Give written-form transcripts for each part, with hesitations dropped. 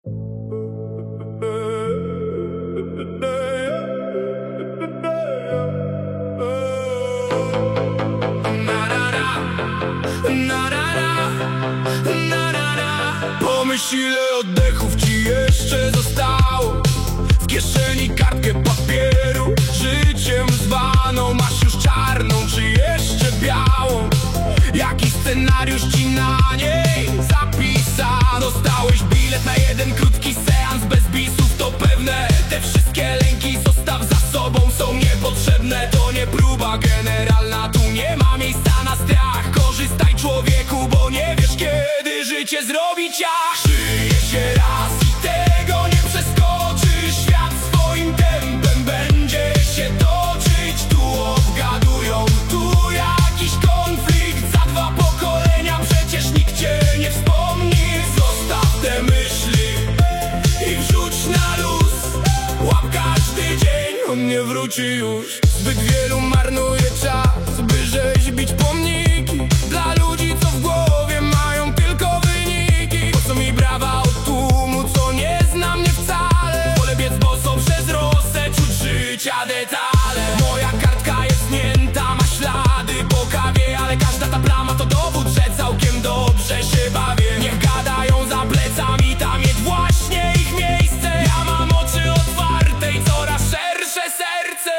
Pomyśl, ile oddechów ci jeszcze zostało. W kieszeni kartkę papieru, życiem zwaną. Masz już czarną, czy jeszcze białą? Jaki scenariusz ci na niej zapisano? Dostałeś bilet na jeden krótki seans bez bisów, to pewne. Te wszystkie lęki zostaw za sobą, są niepotrzebne. To nie próba generalna, tu nie ma miejsca na strach. Korzystaj, człowieku, bo nie wiesz, kiedy życie zrobi ciach. Żyje się raz i tego nie przeskoczysz. Świat swoim tempem będzie się toczyć. Tu obgadują, tu jakiś konflikt. Za 2 pokolenia przecież nikt cię nie wspomni. Zostaw te myśli i wrzuć na luz. Łap każdy dzień, on nie wróci już. Zbyt wielu marnuje czas, by rzeźbić pomniki dla ludzi, co w głowie mają tylko wyniki. Po co mi brawa od tłumu, co nie zna mnie wcale? Wolę biec boso przez rosę, czuć życia detale. Moja kartka jest zmięta, ma ślady po kawie, ale każda ta plama to dowód, że całkiem dobrze się bawię. Niech gadają za plecami, tam jest właśnie ich miejsce. Ja mam oczy otwarte i coraz szersze serce.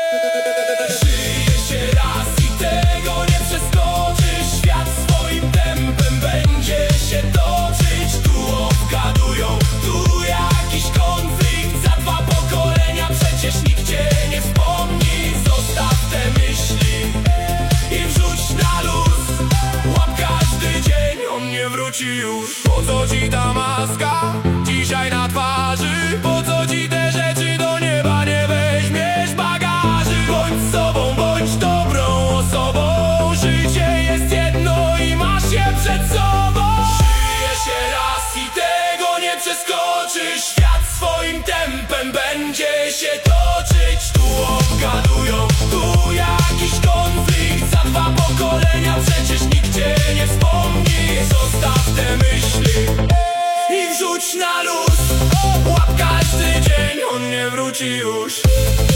Żyje się raz i tego nie przeskoczysz. Świat swoim tempem będzie się toczyć. Tu obgadują, tu jakiś konflikt. Za 2 pokolenia przecież nikt cię nie wspomni. Zostaw te myśli i wrzuć na luz. Łap każdy dzień, on nie wróci już. Po co ci ta maska dzisiaj na twarzy? Po co ci te rzeczy do nieba nie weźmiesz bagaży? Bądź sobą, bądź dobrą osobą. Życie jest jedno i masz je przed sobą. Żyje się raz i tego nie przeskoczysz. Świat swoim tempem będzie się toczyć. Tu obgadują, tu jakiś konflikt. Za 2 pokolenia przecież nikt cię nie wspomni. Zostaw te myśli i wrzuć na luz. Łap każdy dzień, on nie wróci już.